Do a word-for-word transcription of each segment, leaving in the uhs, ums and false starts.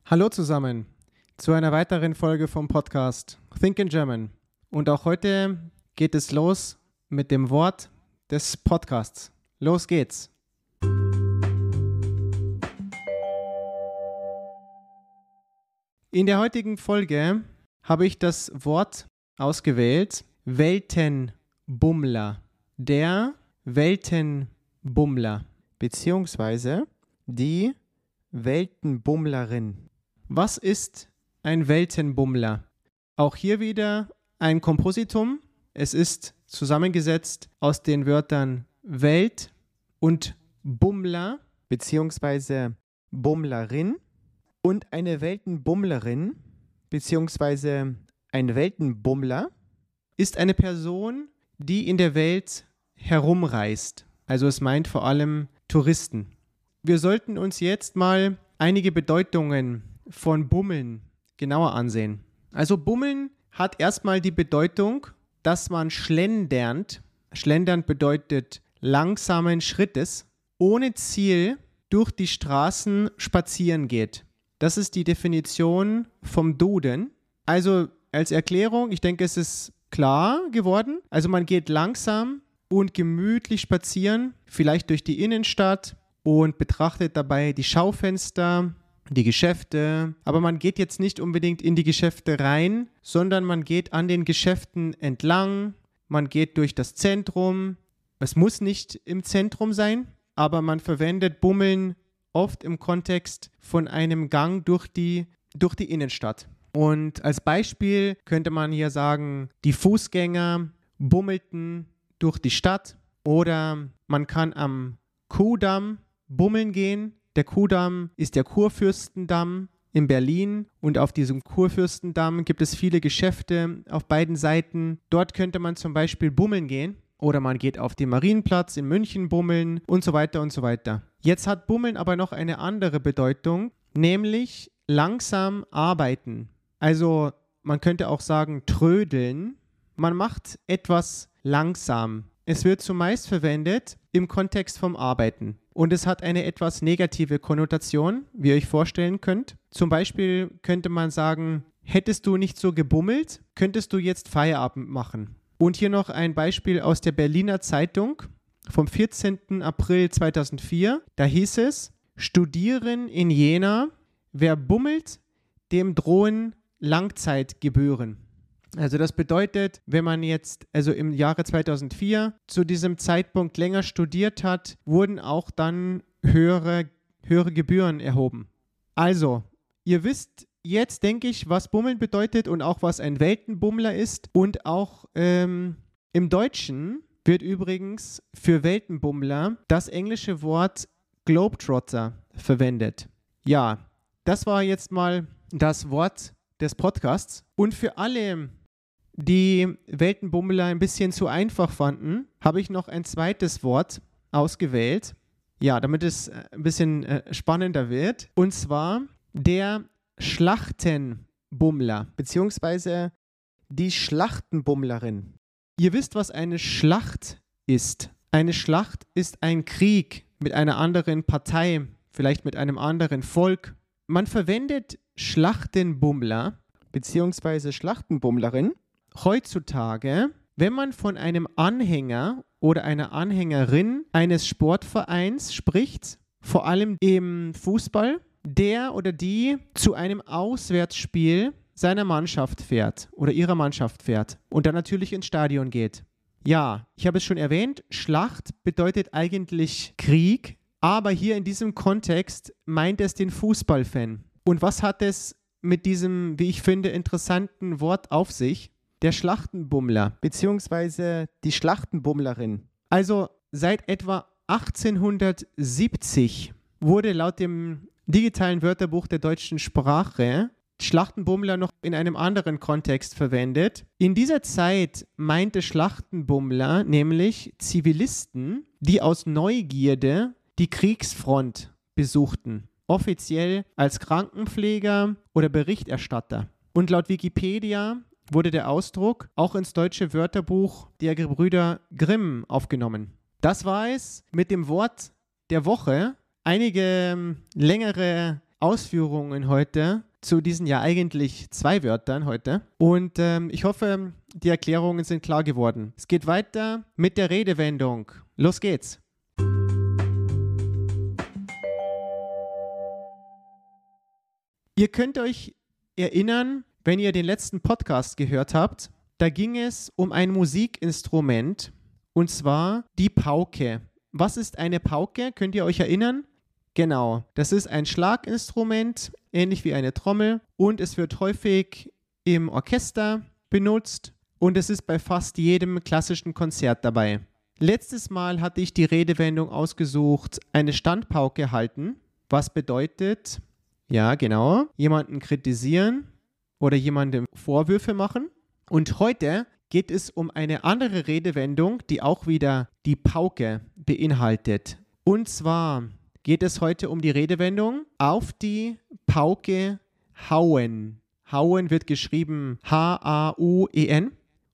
Hallo zusammen zu einer weiteren Folge vom Podcast Think in German. Und auch heute geht es los mit dem Wort des Podcasts. Los geht's! In der heutigen Folge habe ich das Wort ausgewählt, Weltenbummler. Der Weltenbummler, beziehungsweise die Weltenbummlerin. Was ist ein Weltenbummler? Auch hier wieder ein Kompositum. Es ist zusammengesetzt aus den Wörtern Welt und Bummler bzw. Bummlerin. Und eine Weltenbummlerin bzw. ein Weltenbummler ist eine Person, die in der Welt herumreist. Also es meint vor allem Touristen. Wir sollten uns jetzt mal einige Bedeutungen von Bummeln genauer ansehen. Also Bummeln hat erstmal die Bedeutung, dass man schlendernd, schlendernd bedeutet langsamen Schrittes, ohne Ziel durch die Straßen spazieren geht. Das ist die Definition vom Duden. Also als Erklärung, ich denke, es ist klar geworden. Also man geht langsam und gemütlich spazieren, vielleicht durch die Innenstadt und betrachtet dabei die Schaufenster, die Geschäfte, aber man geht jetzt nicht unbedingt in die Geschäfte rein, sondern man geht an den Geschäften entlang, man geht durch das Zentrum. Es muss nicht im Zentrum sein, aber man verwendet Bummeln oft im Kontext von einem Gang durch die, durch die Innenstadt. Und als Beispiel könnte man hier sagen, die Fußgänger bummelten durch die Stadt oder man kann am Kuhdamm bummeln gehen. Der Kuhdamm ist der Kurfürstendamm in Berlin und auf diesem Kurfürstendamm gibt es viele Geschäfte auf beiden Seiten. Dort könnte man zum Beispiel bummeln gehen oder man geht auf den Marienplatz in München bummeln und so weiter und so weiter. Jetzt hat Bummeln aber noch eine andere Bedeutung, nämlich langsam arbeiten. Also man könnte auch sagen trödeln. Man macht etwas langsam. Es wird zumeist verwendet im Kontext vom Arbeiten. Und es hat eine etwas negative Konnotation, wie ihr euch vorstellen könnt. Zum Beispiel könnte man sagen, hättest du nicht so gebummelt, könntest du jetzt Feierabend machen. Und hier noch ein Beispiel aus der Berliner Zeitung vom vierzehnten April zweitausendvier. Da hieß es, Studieren in Jena, wer bummelt, dem drohen Langzeitgebühren. Also das bedeutet, wenn man jetzt, also im Jahre zweitausendvier, zu diesem Zeitpunkt länger studiert hat, wurden auch dann höhere, höhere Gebühren erhoben. Also, ihr wisst jetzt, denke ich, was Bummeln bedeutet und auch was ein Weltenbummler ist. Und auch ähm, im Deutschen wird übrigens für Weltenbummler das englische Wort Globetrotter verwendet. Ja, das war jetzt mal das Wort des Podcasts. Und für alle, die Weltenbummler ein bisschen zu einfach fanden, habe ich noch ein zweites Wort ausgewählt. Ja, damit es ein bisschen äh, spannender wird. Und zwar der Schlachtenbummler, beziehungsweise die Schlachtenbummlerin. Ihr wisst, was eine Schlacht ist. Eine Schlacht ist ein Krieg mit einer anderen Partei, vielleicht mit einem anderen Volk. Man verwendet Schlachtenbummler bzw. Schlachtenbummlerin heutzutage, wenn man von einem Anhänger oder einer Anhängerin eines Sportvereins spricht, vor allem im Fußball, der oder die zu einem Auswärtsspiel seiner Mannschaft fährt oder ihrer Mannschaft fährt und dann natürlich ins Stadion geht. Ja, ich habe es schon erwähnt, Schlacht bedeutet eigentlich Krieg, aber hier in diesem Kontext meint es den Fußballfan. Und was hat es mit diesem, wie ich finde, interessanten Wort auf sich? Der Schlachtenbummler bzw. die Schlachtenbummlerin. Also seit etwa achtzehnhundertsiebzig wurde laut dem digitalen Wörterbuch der deutschen Sprache Schlachtenbummler noch in einem anderen Kontext verwendet. In dieser Zeit meinte Schlachtenbummler nämlich Zivilisten, die aus Neugierde die Kriegsfront besuchten. Offiziell als Krankenpfleger oder Berichterstatter. Und laut Wikipedia wurde der Ausdruck auch ins deutsche Wörterbuch der Gebrüder Grimm aufgenommen. Das war es mit dem Wort der Woche. Einige ähm, längere Ausführungen heute zu diesen ja eigentlich zwei Wörtern heute. Und ähm, ich hoffe, die Erklärungen sind klar geworden. Es geht weiter mit der Redewendung. Los geht's. Ihr könnt euch erinnern, wenn ihr den letzten Podcast gehört habt, da ging es um ein Musikinstrument, und zwar die Pauke. Was ist eine Pauke? Könnt ihr euch erinnern? Genau, das ist ein Schlaginstrument, ähnlich wie eine Trommel, und es wird häufig im Orchester benutzt und es ist bei fast jedem klassischen Konzert dabei. Letztes Mal hatte ich die Redewendung ausgesucht, eine Standpauke halten, was bedeutet, ja genau, jemanden kritisieren oder jemandem Vorwürfe machen. Und heute geht es um eine andere Redewendung, die auch wieder die Pauke beinhaltet. Und zwar geht es heute um die Redewendung auf die Pauke hauen. Hauen wird geschrieben H A U E N.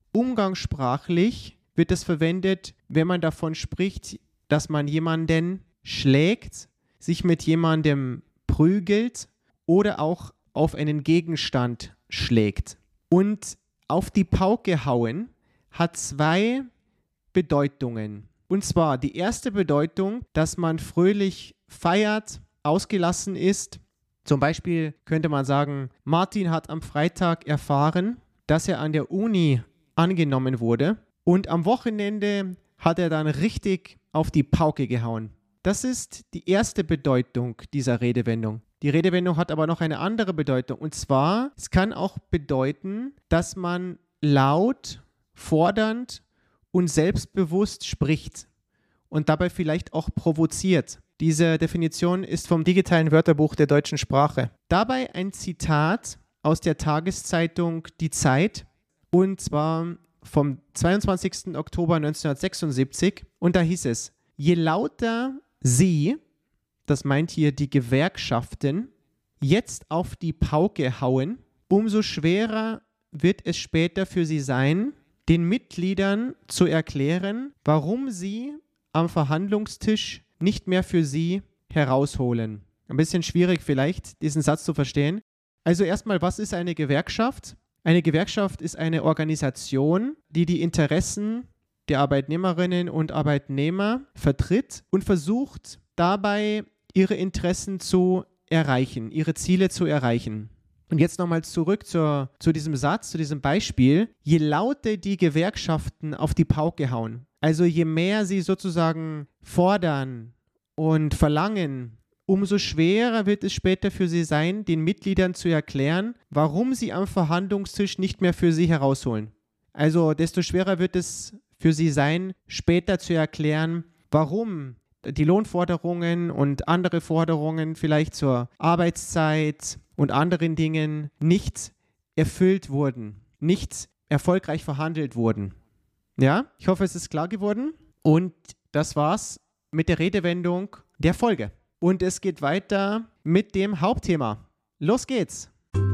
Umgangssprachlich wird es verwendet, wenn man davon spricht, dass man jemanden schlägt, sich mit jemandem prügelt oder auch auf einen Gegenstand schlägt. Und auf die Pauke hauen hat zwei Bedeutungen. Und zwar die erste Bedeutung, dass man fröhlich feiert, ausgelassen ist. Zum Beispiel könnte man sagen, Martin hat am Freitag erfahren, dass er an der Uni angenommen wurde und am Wochenende hat er dann richtig auf die Pauke gehauen. Das ist die erste Bedeutung dieser Redewendung. Die Redewendung hat aber noch eine andere Bedeutung und zwar, es kann auch bedeuten, dass man laut, fordernd und selbstbewusst spricht und dabei vielleicht auch provoziert. Diese Definition ist vom digitalen Wörterbuch der deutschen Sprache. Dabei ein Zitat aus der Tageszeitung Die Zeit und zwar vom zweiundzwanzigsten Oktober neunzehnhundertsechsundsiebzig und da hieß es, je lauter Sie, das meint hier die Gewerkschaften, jetzt auf die Pauke hauen, umso schwerer wird es später für sie sein, den Mitgliedern zu erklären, warum sie am Verhandlungstisch nicht mehr für sie herausholen. Ein bisschen schwierig vielleicht, diesen Satz zu verstehen. Also erstmal, was ist eine Gewerkschaft? Eine Gewerkschaft ist eine Organisation, die die Interessen der Arbeitnehmerinnen und Arbeitnehmer vertritt und versucht, dabei ihre Interessen zu erreichen, ihre Ziele zu erreichen. Und jetzt nochmal zurück zur, zu diesem Satz, zu diesem Beispiel. Je lauter die Gewerkschaften auf die Pauke hauen, also je mehr sie sozusagen fordern und verlangen, umso schwerer wird es später für sie sein, den Mitgliedern zu erklären, warum sie am Verhandlungstisch nicht mehr für sie herausholen. Also desto schwerer wird es für sie sein, später zu erklären, warum die Lohnforderungen und andere Forderungen vielleicht zur Arbeitszeit und anderen Dingen nicht erfüllt wurden, nicht erfolgreich verhandelt wurden. Ja, ich hoffe, es ist klar geworden. Und das war's mit der Redewendung der Folge. Und es geht weiter mit dem Hauptthema. Los geht's!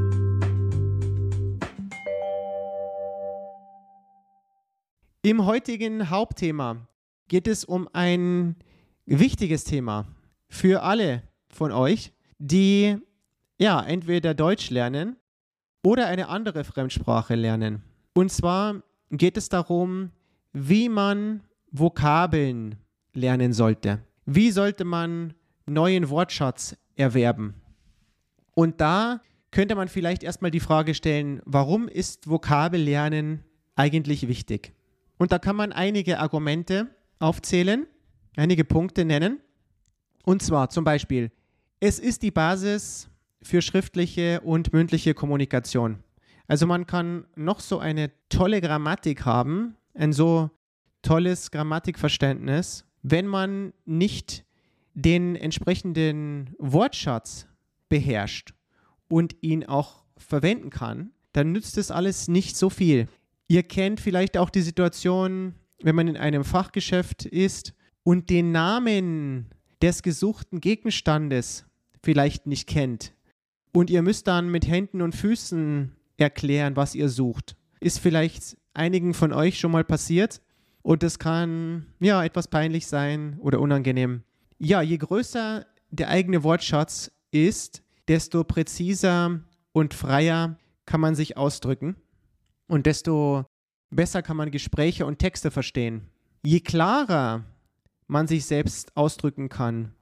Im heutigen Hauptthema geht es um ein wichtiges Thema für alle von euch, die ja entweder Deutsch lernen oder eine andere Fremdsprache lernen. Und zwar geht es darum, wie man Vokabeln lernen sollte. Wie sollte man neuen Wortschatz erwerben? Und da könnte man vielleicht erstmal die Frage stellen, warum ist Vokabellernen eigentlich wichtig? Und da kann man einige Argumente aufzählen, einige Punkte nennen. Und zwar zum Beispiel, es ist die Basis für schriftliche und mündliche Kommunikation. Also man kann noch so eine tolle Grammatik haben, ein so tolles Grammatikverständnis, wenn man nicht den entsprechenden Wortschatz beherrscht und ihn auch verwenden kann, dann nützt das alles nicht so viel. Ihr kennt vielleicht auch die Situation, wenn man in einem Fachgeschäft ist und den Namen des gesuchten Gegenstandes vielleicht nicht kennt und ihr müsst dann mit Händen und Füßen erklären, was ihr sucht. Ist vielleicht einigen von euch schon mal passiert und das kann ja etwas peinlich sein oder unangenehm. Ja, je größer der eigene Wortschatz ist, desto präziser und freier kann man sich ausdrücken und desto besser kann man Gespräche und Texte verstehen. Je klarer man sich selbst ausdrücken kann,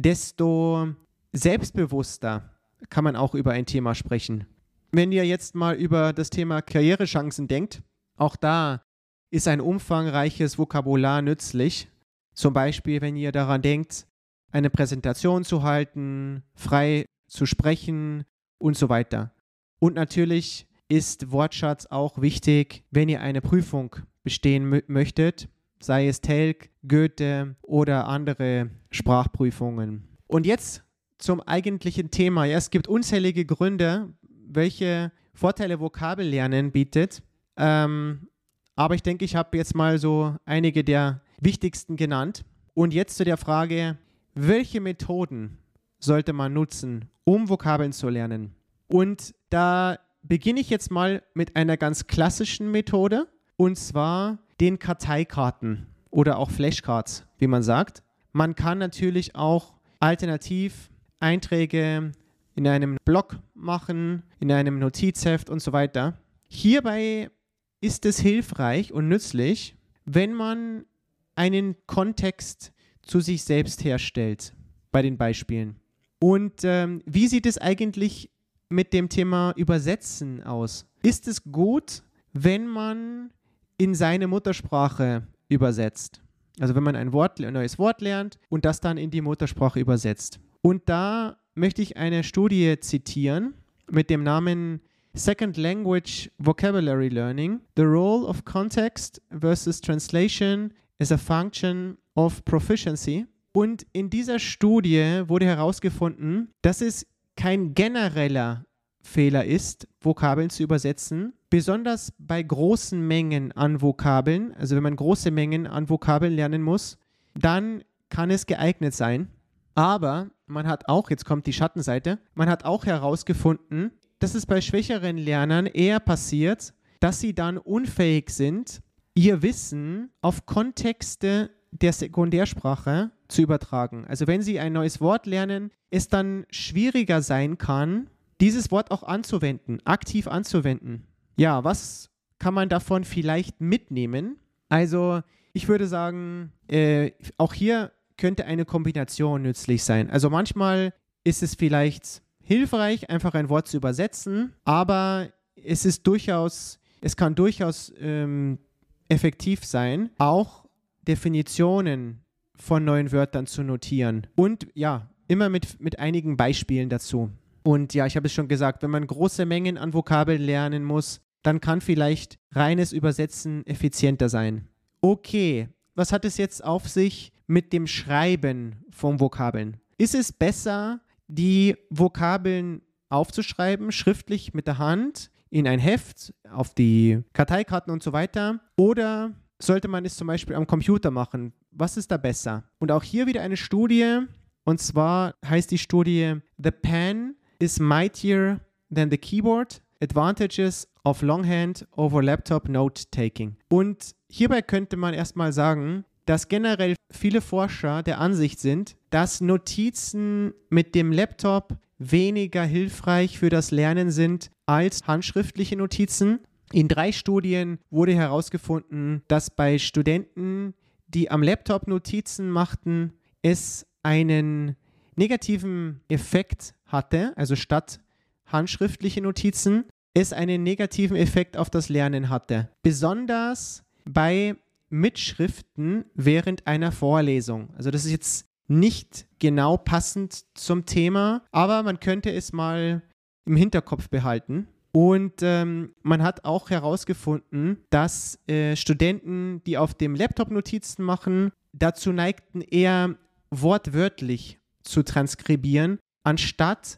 desto selbstbewusster kann man auch über ein Thema sprechen. Wenn ihr jetzt mal über das Thema Karrierechancen denkt, auch da ist ein umfangreiches Vokabular nützlich. Zum Beispiel, wenn ihr daran denkt, eine Präsentation zu halten, frei zu sprechen und so weiter. Und natürlich ist Wortschatz auch wichtig, wenn ihr eine Prüfung bestehen m- möchtet, sei es Telg, Goethe oder andere Sprachprüfungen. Und jetzt zum eigentlichen Thema. Ja, es gibt unzählige Gründe, welche Vorteile Vokabellernen bietet. Ähm, aber ich denke, ich habe jetzt mal so einige der wichtigsten genannt. Und jetzt zu der Frage, welche Methoden sollte man nutzen, um Vokabeln zu lernen? Und da beginne ich jetzt mal mit einer ganz klassischen Methode, und zwar den Karteikarten oder auch Flashcards, wie man sagt. Man kann natürlich auch alternativ Einträge in einem Blog machen, in einem Notizheft und so weiter. Hierbei ist es hilfreich und nützlich, wenn man einen Kontext zu sich selbst herstellt bei den Beispielen. Und ähm, wie sieht es eigentlich mit dem Thema Übersetzen aus? Ist es gut, wenn man in seine Muttersprache übersetzt? Also wenn man ein, Wort, ein neues Wort lernt und das dann in die Muttersprache übersetzt. Und da möchte ich eine Studie zitieren mit dem Namen Second Language Vocabulary Learning, The Role of Context versus Translation as a Function of Proficiency. Und in dieser Studie wurde herausgefunden, dass es kein genereller Fehler ist, Vokabeln zu übersetzen, besonders bei großen Mengen an Vokabeln, also wenn man große Mengen an Vokabeln lernen muss, dann kann es geeignet sein. Aber man hat auch, jetzt kommt die Schattenseite, man hat auch herausgefunden, dass es bei schwächeren Lernern eher passiert, dass sie dann unfähig sind, ihr Wissen auf Kontexte der Sekundärsprache zu übertragen. Also wenn sie ein neues Wort lernen, es dann schwieriger sein kann, dieses Wort auch anzuwenden, aktiv anzuwenden. Ja, was kann man davon vielleicht mitnehmen? Also ich würde sagen, äh, auch hier könnte eine Kombination nützlich sein. Also manchmal ist es vielleicht hilfreich, einfach ein Wort zu übersetzen, aber es ist durchaus, es kann durchaus ähm, effektiv sein, auch Definitionen von neuen Wörtern zu notieren. Und ja, immer mit, mit einigen Beispielen dazu. Und ja, ich habe es schon gesagt, wenn man große Mengen an Vokabeln lernen muss, dann kann vielleicht reines Übersetzen effizienter sein. Okay, was hat es jetzt auf sich mit dem Schreiben von Vokabeln? Ist es besser, die Vokabeln aufzuschreiben, schriftlich mit der Hand, in ein Heft, auf die Karteikarten und so weiter? Oder sollte man es zum Beispiel am Computer machen? Was ist da besser? Und auch hier wieder eine Studie, und zwar heißt die Studie The Pen is mightier than the keyboard. Advantages of Longhand over Laptop Note-Taking. Und hierbei könnte man erstmal sagen, dass generell viele Forscher der Ansicht sind, dass Notizen mit dem Laptop weniger hilfreich für das Lernen sind als handschriftliche Notizen. In drei Studien wurde herausgefunden, dass bei Studenten, die am Laptop Notizen machten, es einen negativen Effekt hatte, also statt handschriftliche Notizen, es einen negativen Effekt auf das Lernen hatte. Besonders bei Mitschriften während einer Vorlesung. Also das ist jetzt nicht genau passend zum Thema, aber man könnte es mal im Hinterkopf behalten. Und ähm, man hat auch herausgefunden, dass äh, Studenten, die auf dem Laptop Notizen machen, dazu neigten, eher wortwörtlich zu transkribieren, anstatt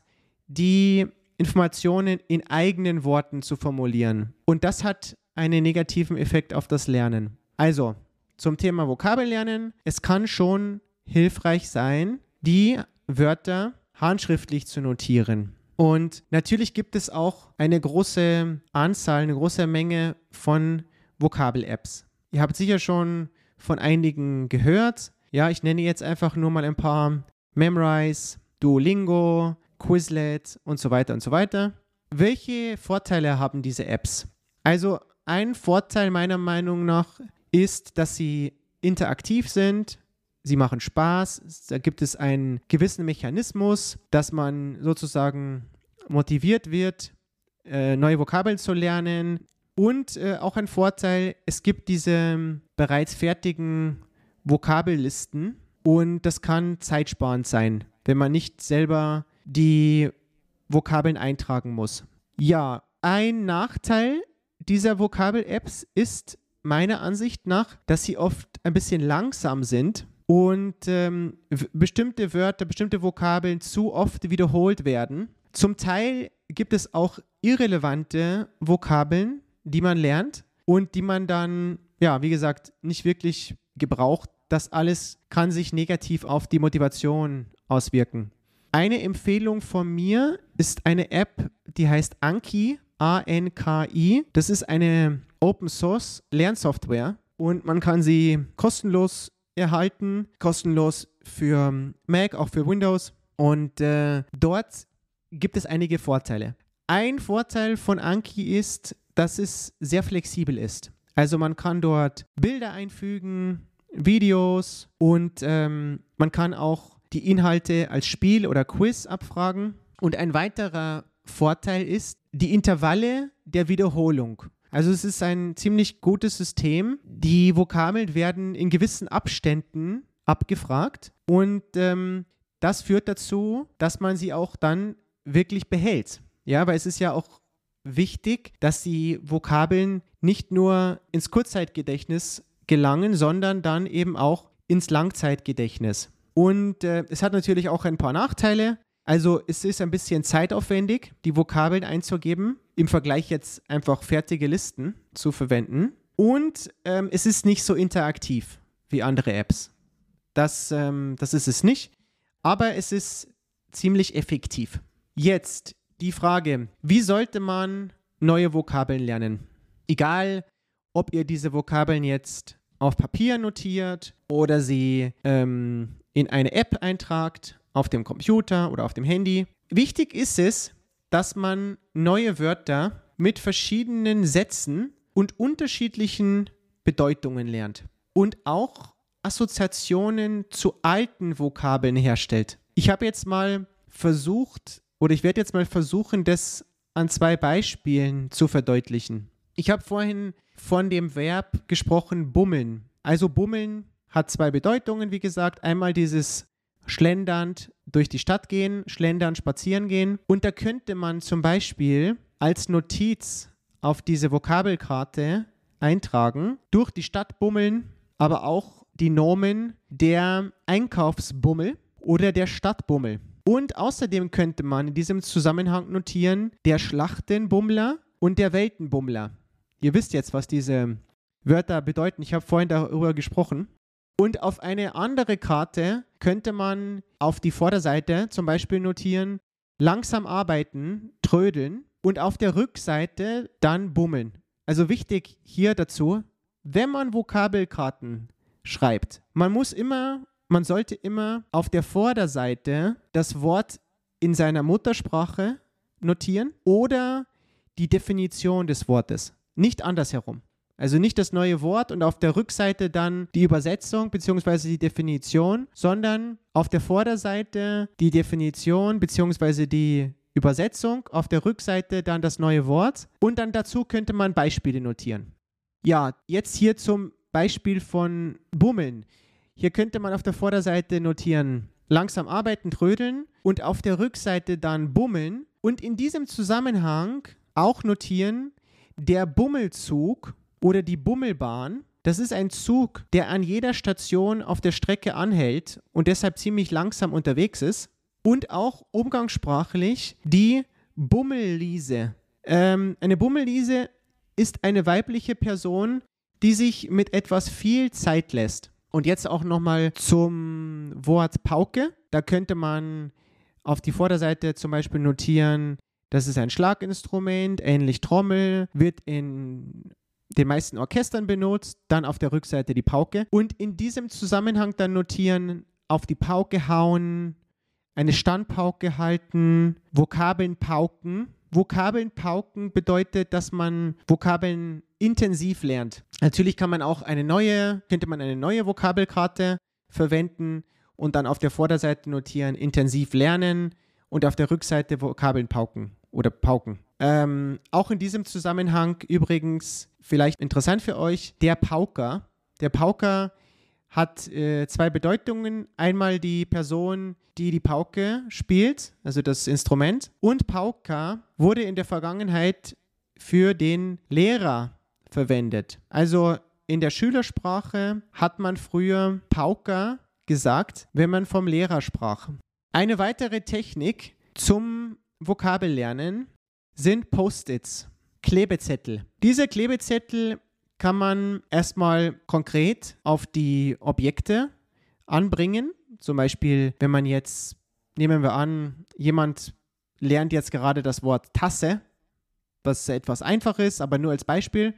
die Informationen in eigenen Worten zu formulieren. Und das hat einen negativen Effekt auf das Lernen. Also, zum Thema Vokabellernen. Es kann schon hilfreich sein, die Wörter handschriftlich zu notieren. Und natürlich gibt es auch eine große Anzahl, eine große Menge von Vokabel-Apps. Ihr habt sicher schon von einigen gehört. Ja, ich nenne jetzt einfach nur mal ein paar: Memrise, Duolingo, Quizlet und so weiter und so weiter. Welche Vorteile haben diese Apps? Also ein Vorteil meiner Meinung nach ist, dass sie interaktiv sind, sie machen Spaß, da gibt es einen gewissen Mechanismus, dass man sozusagen motiviert wird, äh, neue Vokabeln zu lernen. Und äh, auch ein Vorteil, es gibt diese bereits fertigen Vokabellisten und das kann zeitsparend sein, wenn man nicht selber die Vokabeln eintragen muss. Ja, ein Nachteil dieser Vokabel-Apps ist meiner Ansicht nach, dass sie oft ein bisschen langsam sind und ähm, w- bestimmte Wörter, bestimmte Vokabeln zu oft wiederholt werden. Zum Teil gibt es auch irrelevante Vokabeln, die man lernt und die man dann, ja, wie gesagt, nicht wirklich gebraucht. Das alles kann sich negativ auf die Motivation auswirken. Eine Empfehlung von mir ist eine App, die heißt Anki, A N K I. Das ist eine Open-Source-Lernsoftware und man kann sie kostenlos erhalten, kostenlos für Mac, auch für Windows. Und äh, dort gibt es einige Vorteile. Ein Vorteil von Anki ist, dass es sehr flexibel ist. Also man kann dort Bilder einfügen, Videos und ähm, man kann auch die Inhalte als Spiel oder Quiz abfragen. Und ein weiterer Vorteil ist die Intervalle der Wiederholung. Also es ist ein ziemlich gutes System. Die Vokabeln werden in gewissen Abständen abgefragt und ähm, das führt dazu, dass man sie auch dann wirklich behält. Ja, weil es ist ja auch wichtig, dass die Vokabeln nicht nur ins Kurzzeitgedächtnis gelangen, sondern dann eben auch ins Langzeitgedächtnis. Und äh, es hat natürlich auch ein paar Nachteile. Also es ist ein bisschen zeitaufwendig, die Vokabeln einzugeben, im Vergleich jetzt einfach fertige Listen zu verwenden. Und ähm, es ist nicht so interaktiv wie andere Apps. Das, ähm, das ist es nicht, aber es ist ziemlich effektiv. Jetzt die Frage, wie sollte man neue Vokabeln lernen? Egal, ob ihr diese Vokabeln jetzt auf Papier notiert oder sie ähm, in eine App eintragt, auf dem Computer oder auf dem Handy. Wichtig ist es, dass man neue Wörter mit verschiedenen Sätzen und unterschiedlichen Bedeutungen lernt und auch Assoziationen zu alten Vokabeln herstellt. Ich habe jetzt mal versucht, oder ich werde jetzt mal versuchen, das an zwei Beispielen zu verdeutlichen. Ich habe vorhin von dem Verb gesprochen, bummeln. Also bummeln hat zwei Bedeutungen, wie gesagt. Einmal dieses schlendernd durch die Stadt gehen, schlendern, spazieren gehen. Und da könnte man zum Beispiel als Notiz auf diese Vokabelkarte eintragen, durch die Stadt bummeln, aber auch die Nomen der Einkaufsbummel oder der Stadtbummel. Und außerdem könnte man in diesem Zusammenhang notieren, der Schlachtenbummler und der Weltenbummler. Ihr wisst jetzt, was diese Wörter bedeuten. Ich habe vorhin darüber gesprochen. Und auf eine andere Karte könnte man auf die Vorderseite zum Beispiel notieren, langsam arbeiten, trödeln und auf der Rückseite dann bummeln. Also wichtig hier dazu, wenn man Vokabelkarten schreibt, man muss immer, man sollte immer auf der Vorderseite das Wort in seiner Muttersprache notieren oder die Definition des Wortes, nicht andersherum. Also nicht das neue Wort und auf der Rückseite dann die Übersetzung bzw. die Definition, sondern auf der Vorderseite die Definition bzw. die Übersetzung, auf der Rückseite dann das neue Wort und dann dazu könnte man Beispiele notieren. Ja, jetzt hier zum Beispiel von Bummeln. Hier könnte man auf der Vorderseite notieren, langsam arbeiten, trödeln und auf der Rückseite dann bummeln und in diesem Zusammenhang auch notieren, der Bummelzug oder die Bummelbahn, das ist ein Zug, der an jeder Station auf der Strecke anhält und deshalb ziemlich langsam unterwegs ist. Und auch umgangssprachlich die Bummelliese. Ähm, eine Bummelliese ist eine weibliche Person, die sich mit etwas viel Zeit lässt. Und jetzt auch nochmal zum Wort Pauke. Da könnte man auf die Vorderseite zum Beispiel notieren, das ist ein Schlaginstrument, ähnlich Trommel, wird in den meisten Orchestern benutzt, dann auf der Rückseite die Pauke und in diesem Zusammenhang dann notieren, auf die Pauke hauen, eine Standpauke halten, Vokabeln pauken. Vokabeln pauken bedeutet, dass man Vokabeln intensiv lernt. Natürlich kann man auch eine neue, könnte man eine neue Vokabelkarte verwenden und dann auf der Vorderseite notieren, intensiv lernen und auf der Rückseite Vokabeln pauken oder pauken. Ähm, auch in diesem Zusammenhang übrigens vielleicht interessant für euch, der Pauker. Der Pauker hat äh, zwei Bedeutungen. Einmal die Person, die die Pauke spielt, also das Instrument. Und Pauker wurde in der Vergangenheit für den Lehrer verwendet. Also in der Schülersprache hat man früher Pauker gesagt, wenn man vom Lehrer sprach. Eine weitere Technik zum Vokabellernen sind Post-its, Klebezettel. Diese Klebezettel kann man erstmal konkret auf die Objekte anbringen. Zum Beispiel, wenn man jetzt, nehmen wir an, jemand lernt jetzt gerade das Wort Tasse, was etwas einfach ist, aber nur als Beispiel.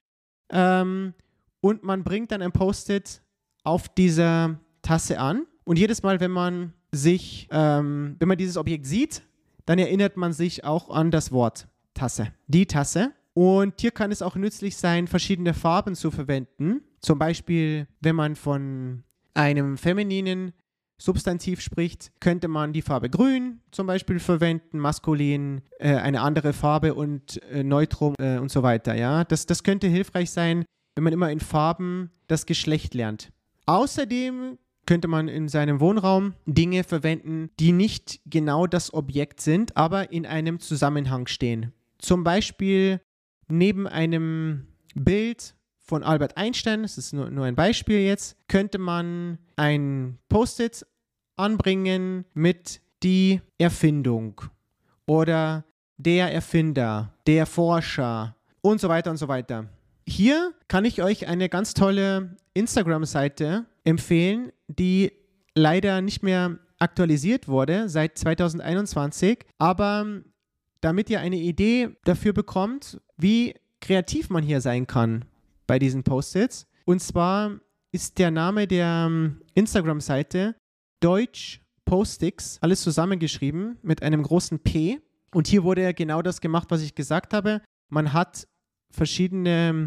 Ähm, und man bringt dann ein Post-it auf dieser Tasse an. Und jedes Mal, wenn man sich, ähm, wenn man dieses Objekt sieht, dann erinnert man sich auch an das Wort Tasse, die Tasse. Und hier kann es auch nützlich sein, verschiedene Farben zu verwenden. Zum Beispiel, wenn man von einem femininen Substantiv spricht, könnte man die Farbe grün zum Beispiel verwenden, maskulin äh, eine andere Farbe und äh, Neutrum äh, und so weiter. Ja? Das, das könnte hilfreich sein, wenn man immer in Farben das Geschlecht lernt. Außerdem könnte man in seinem Wohnraum Dinge verwenden, die nicht genau das Objekt sind, aber in einem Zusammenhang stehen. Zum Beispiel neben einem Bild von Albert Einstein, das ist nur, nur ein Beispiel jetzt, könnte man ein Post-it anbringen mit die Erfindung oder der Erfinder, der Forscher und so weiter und so weiter. Hier kann ich euch eine ganz tolle Instagram-Seite empfehlen, die leider nicht mehr aktualisiert wurde seit zwanzig einundzwanzig, aber damit ihr eine Idee dafür bekommt, wie kreativ man hier sein kann bei diesen Post-its. Und zwar ist der Name der Instagram-Seite Deutsch Postix, alles zusammengeschrieben mit einem großen P. Und hier wurde genau das gemacht, was ich gesagt habe. Man hat verschiedene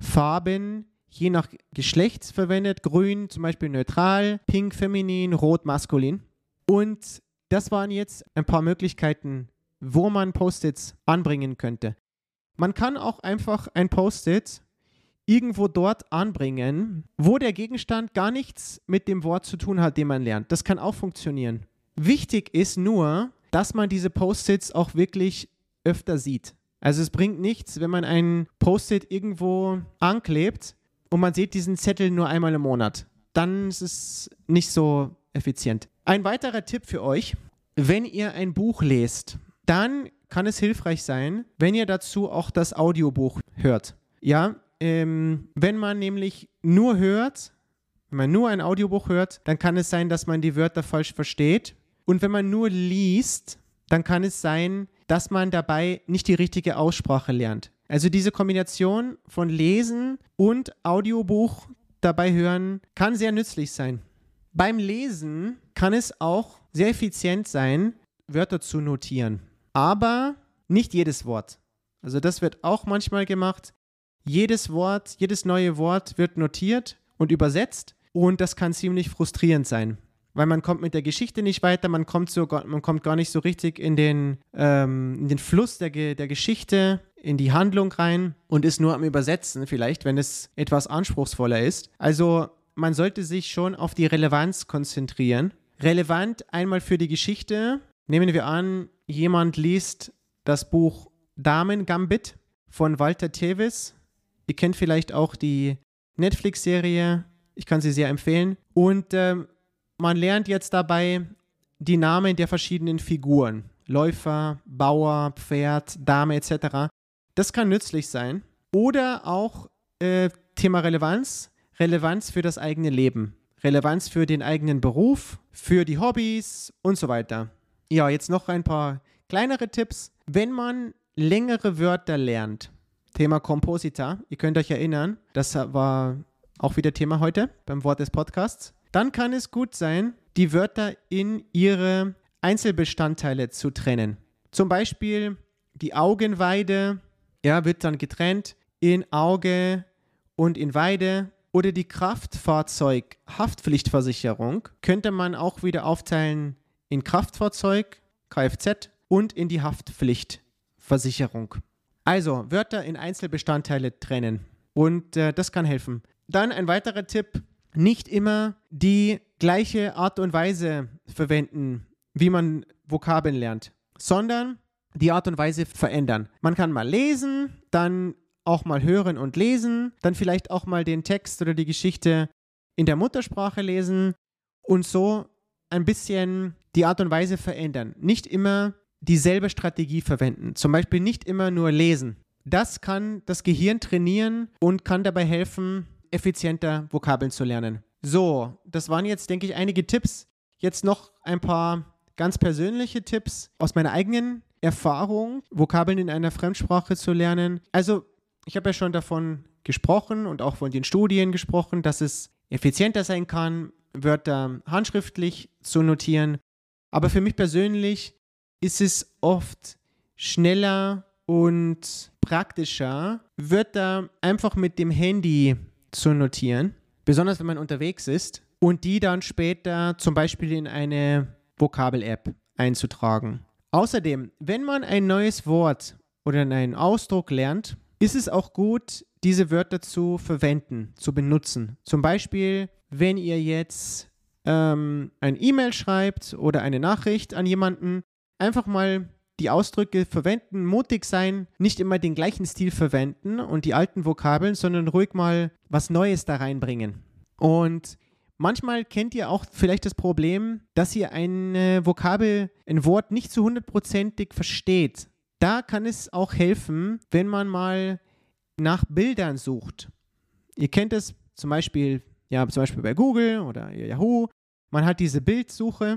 Farben je nach Geschlecht verwendet. Grün zum Beispiel neutral, pink feminin, rot maskulin. Und das waren jetzt ein paar Möglichkeiten, wo man Post-its anbringen könnte. Man kann auch einfach ein Post-it irgendwo dort anbringen, wo der Gegenstand gar nichts mit dem Wort zu tun hat, den man lernt. Das kann auch funktionieren. Wichtig ist nur, dass man diese Post-its auch wirklich öfter sieht. Also es bringt nichts, wenn man ein Post-it irgendwo anklebt und man sieht diesen Zettel nur einmal im Monat. Dann ist es nicht so effizient. Ein weiterer Tipp für euch: Wenn ihr ein Buch lest, dann kann es hilfreich sein, wenn ihr dazu auch das Audiobuch hört. Ja, ähm, wenn man nämlich nur hört, wenn man nur ein Audiobuch hört, dann kann es sein, dass man die Wörter falsch versteht. Und wenn man nur liest, dann kann es sein, dass man dabei nicht die richtige Aussprache lernt. Also diese Kombination von Lesen und Audiobuch dabei hören kann sehr nützlich sein. Beim Lesen kann es auch sehr effizient sein, Wörter zu notieren. Aber nicht jedes Wort. Also das wird auch manchmal gemacht. Jedes Wort, jedes neue Wort wird notiert und übersetzt und das kann ziemlich frustrierend sein, weil man kommt mit der Geschichte nicht weiter, man kommt, so, man kommt gar nicht so richtig in den, ähm, in den Fluss der, der Geschichte, in die Handlung rein und ist nur am Übersetzen vielleicht, wenn es etwas anspruchsvoller ist. Also man sollte sich schon auf die Relevanz konzentrieren. Relevant einmal für die Geschichte. Nehmen wir an, jemand liest das Buch Damen Gambit von Walter Tevis. Ihr kennt vielleicht auch die Netflix-Serie. Ich kann sie sehr empfehlen. Und ähm, man lernt jetzt dabei die Namen der verschiedenen Figuren. Läufer, Bauer, Pferd, Dame et cetera. Das kann nützlich sein. Oder auch äh, Thema Relevanz. Relevanz für das eigene Leben. Relevanz für den eigenen Beruf, für die Hobbys und so weiter. Ja, jetzt noch ein paar kleinere Tipps. Wenn man längere Wörter lernt, Thema Komposita, ihr könnt euch erinnern, das war auch wieder Thema heute beim Wort des Podcasts, dann kann es gut sein, die Wörter in ihre Einzelbestandteile zu trennen. Zum Beispiel die Augenweide, ja, wird dann getrennt in Auge und in Weide. Oder die Kraftfahrzeug-Haftpflichtversicherung könnte man auch wieder aufteilen in Kraftfahrzeug, Kfz, und in die Haftpflichtversicherung. Also Wörter in Einzelbestandteile trennen und äh, das kann helfen. Dann ein weiterer Tipp, nicht immer die gleiche Art und Weise verwenden, wie man Vokabeln lernt, sondern die Art und Weise verändern. Man kann mal lesen, dann auch mal hören und lesen, dann vielleicht auch mal den Text oder die Geschichte in der Muttersprache lesen und so ein bisschen die Art und Weise verändern. Nicht immer dieselbe Strategie verwenden. Zum Beispiel nicht immer nur lesen. Das kann das Gehirn trainieren und kann dabei helfen, effizienter Vokabeln zu lernen. So, das waren jetzt, denke ich, einige Tipps. Jetzt noch ein paar ganz persönliche Tipps aus meiner eigenen Erfahrung, Vokabeln in einer Fremdsprache zu lernen. Also, ich habe ja schon davon gesprochen und auch von den Studien gesprochen, dass es effizienter sein kann, Wörter handschriftlich zu notieren. Aber für mich persönlich ist es oft schneller und praktischer, Wörter einfach mit dem Handy zu notieren, besonders wenn man unterwegs ist, und die dann später zum Beispiel in eine Vokabel-App einzutragen. Außerdem, wenn man ein neues Wort oder einen Ausdruck lernt, ist es auch gut, diese Wörter zu verwenden, zu benutzen. Zum Beispiel, wenn ihr jetzt ähm, ein E-Mail schreibt oder eine Nachricht an jemanden, einfach mal die Ausdrücke verwenden, mutig sein, nicht immer den gleichen Stil verwenden und die alten Vokabeln, sondern ruhig mal was Neues da reinbringen. Und manchmal kennt ihr auch vielleicht das Problem, dass ihr eine Vokabel, ein Wort nicht zu hundertprozentig versteht. Da kann es auch helfen, wenn man mal nach Bildern sucht. Ihr kennt es zum Beispiel, ja, zum Beispiel bei Google oder Yahoo. Man hat diese Bildsuche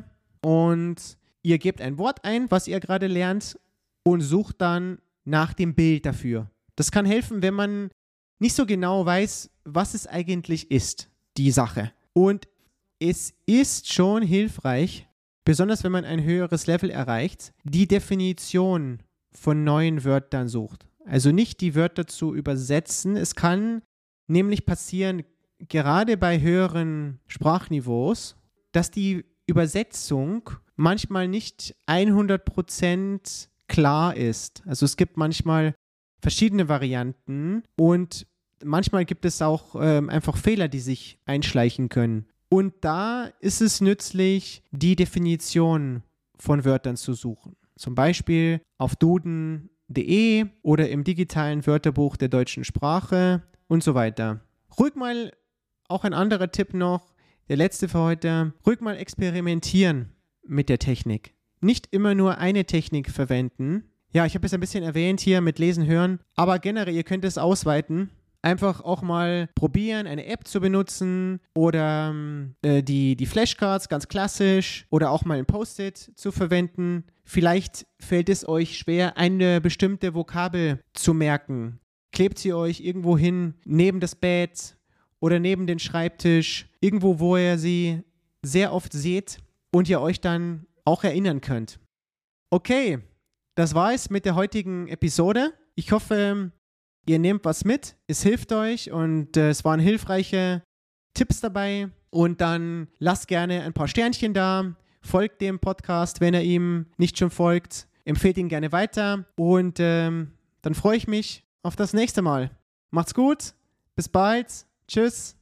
und ihr gebt ein Wort ein, was ihr gerade lernt, und sucht dann nach dem Bild dafür. Das kann helfen, wenn man nicht so genau weiß, was es eigentlich ist, die Sache. Und es ist schon hilfreich, besonders wenn man ein höheres Level erreicht, die Definition von neuen Wörtern sucht. Also nicht die Wörter zu übersetzen. Es kann nämlich passieren, gerade bei höheren Sprachniveaus, dass die Übersetzung manchmal nicht hundert Prozent klar ist. Also es gibt manchmal verschiedene Varianten und manchmal gibt es auch ähm, einfach Fehler, die sich einschleichen können. Und da ist es nützlich, die Definition von Wörtern zu suchen. Zum Beispiel auf duden punkt de oder im digitalen Wörterbuch der deutschen Sprache und so weiter. Ruhig mal, auch ein anderer Tipp noch, der letzte für heute, ruhig mal experimentieren mit der Technik. Nicht immer nur eine Technik verwenden. Ja, ich habe es ein bisschen erwähnt hier mit Lesen, Hören, aber generell, ihr könnt es ausweiten. Einfach auch mal probieren, eine App zu benutzen oder äh, die, die Flashcards, ganz klassisch, oder auch mal ein Post-it zu verwenden. Vielleicht fällt es euch schwer, eine bestimmte Vokabel zu merken. Klebt sie euch irgendwo hin, neben das Bett oder neben den Schreibtisch, irgendwo, wo ihr sie sehr oft seht und ihr euch dann auch erinnern könnt. Okay, das war es mit der heutigen Episode. Ich hoffe, ihr nehmt was mit, es hilft euch und äh, es waren hilfreiche Tipps dabei. Und dann lasst gerne ein paar Sternchen da, folgt dem Podcast, wenn ihr ihm nicht schon folgt, empfehlt ihn gerne weiter und ähm, dann freue ich mich auf das nächste Mal. Macht's gut, bis bald, tschüss.